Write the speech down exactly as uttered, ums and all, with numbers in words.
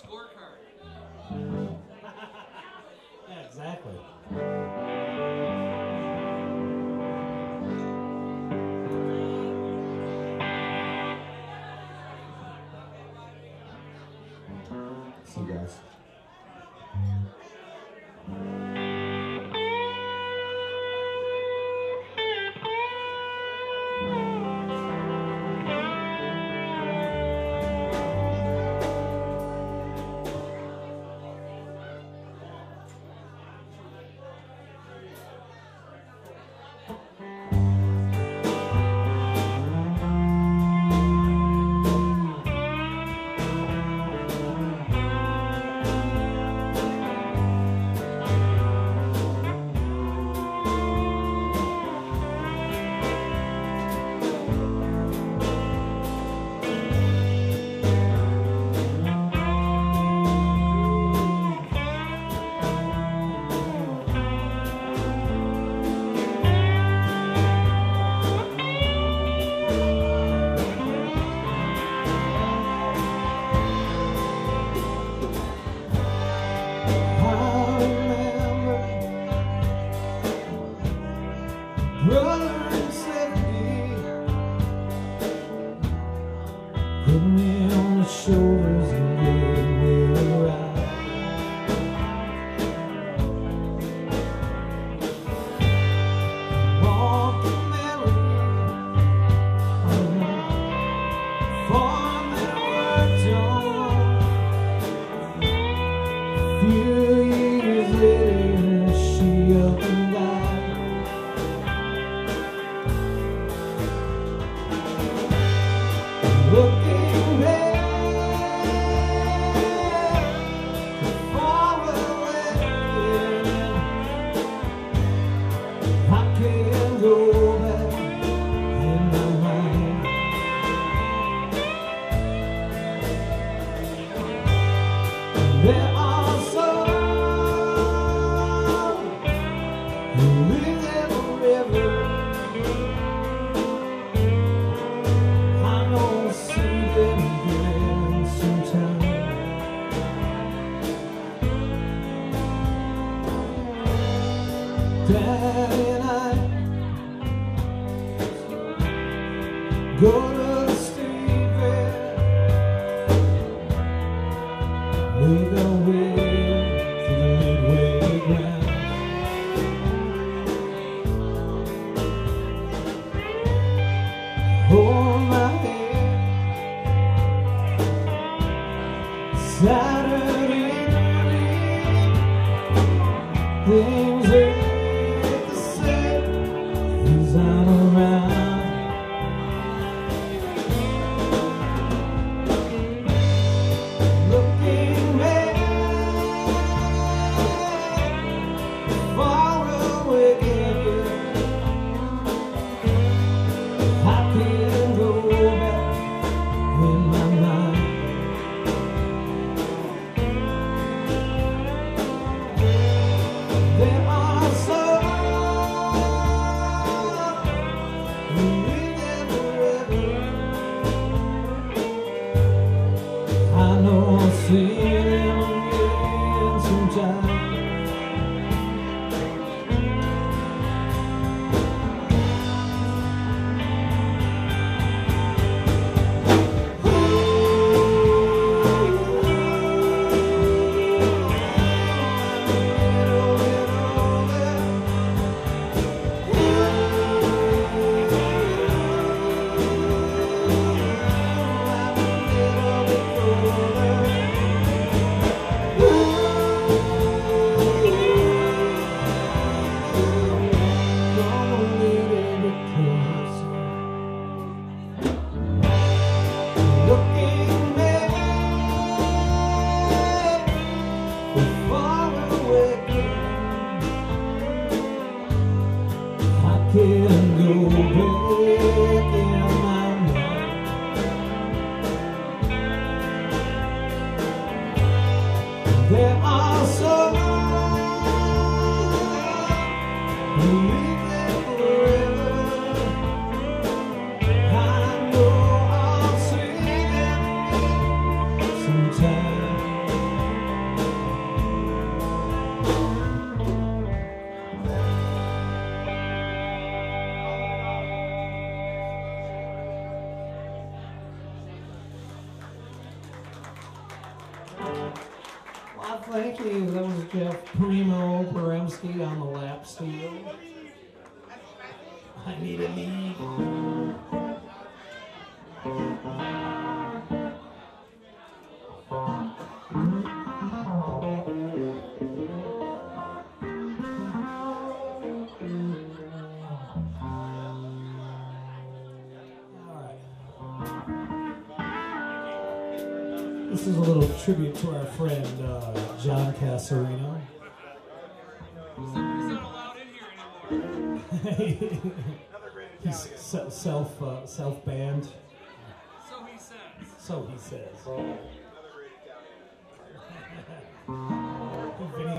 scorecard. Yeah, exactly. See you guys. Brother and safety, put me on the shoulders and gave me a ride. Walked the memory of the farm that I worked on. A few years later, she up and died. Looking back, forward again, I can't go back in my mind. There are some who live there forever. I know see them again sometime. Daddy and I go to the state fair, make our way to the midway ground. Hold my hand, Saturday night, things ain't the same as I'm around. Looking back, far away again, I can't go back in my mind. There are some who live there forever. I know I'll see them again sometime. Can't go back in my mind. There are some who live there forever. I know I'll see them sometime. thank you. That was Jeff Primo Poremski on the lap steel. I need a lead. This is a little tribute to our friend uh, John Casarino. He's not allowed in here anymore. He's self uh, self banned. So he says. So he says.